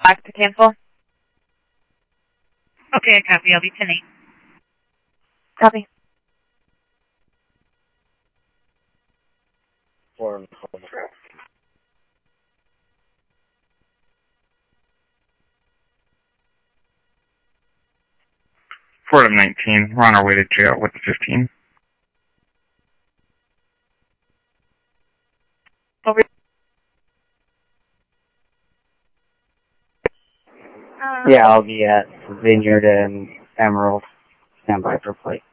back to cancel. Okay, I copy. I'll be 10-8. Copy. Florida 19. We're on our way to jail with the 15. Over. Yeah, I'll be at Vineyard and Emerald. Stand by for plate.